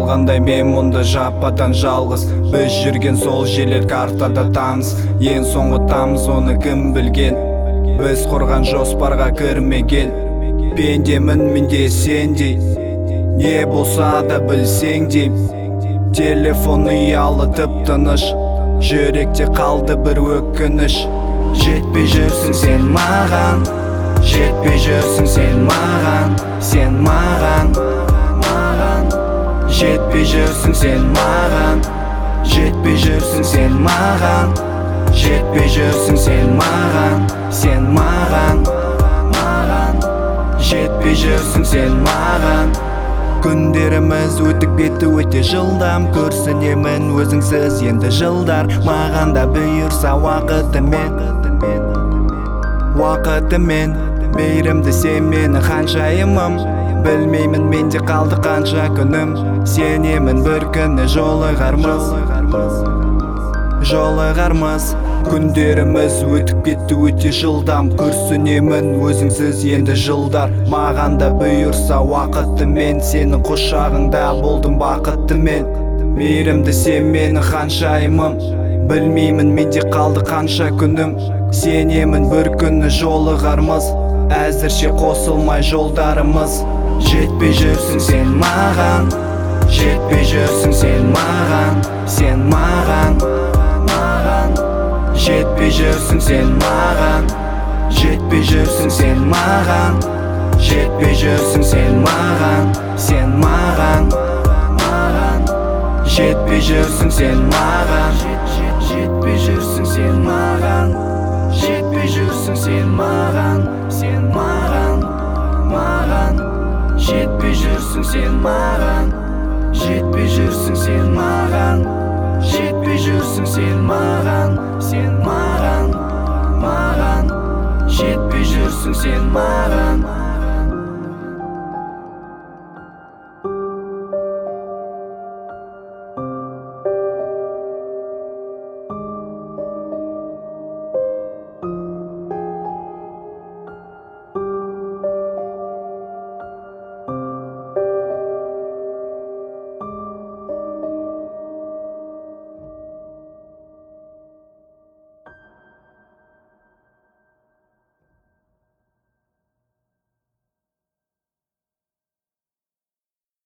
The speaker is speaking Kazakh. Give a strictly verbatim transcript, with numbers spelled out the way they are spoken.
қалғандай мен мұнда жападан жалғыз. Біз жүрген сол жерлер картада таныс. Ең соңғы тамыз оны кім білген. Біз құрған жоспарға кірмеген. Пендемін менде сендей, не болса да білсең дейм. Телефон ұялы тып-тыныш, жүректе қалды бір өкініш. Жетпей жүрсің сен маған, жетпей жүрсің сен маған, сен маған, маған. Жетпей жүрсің сен маған, жетпей жүрсің сен маған, жетпей жүрсің сен маған, сен маған, маған. Жетпей жүрсің сен маған. Күндеріміз өтіп кетті өте жылдам. Көрсінемін өзіңсіз енді жылдар. Маған да бұйырса уақытымен, уақытымен. Мейірімді сен мені ханшайымым. Білмеймін менде қалды қанша күнім. Сенемін бір күні жолығармыз, жолығармыз. Күндеріміз өтіп кетті өте жылдам. Күрсінемін өзіңсіз енді жылдар. Маған да бұйырса уақытымен, сенің құшағыңда болдым бақыттымен. Мейірімді сен мені ханшайымым. Білмеймін менде қалды қанша күнім. Сенемін бір күні жолығармыз, әзірше қосылмай жолдарымыз. Жетпей жүрсің сен маған, жетпей жүрсің сен маған, сен маған, маған. Жетпей жүрсің сен маған, жетпей жүрсің сен маған, жетпей жүрсің сен маған, сен маған, маған. Жетпей жүрсің сен маған, жетпей жүрсің сен маған, жетпей жүрсің сен маған, сен маған, маған. Жетпей жүрсің сен маған, жетпей жүрсің сен маған, жетпей жүрсің сен маған, сен маған, маған. Жетпей жүрсің сен маған.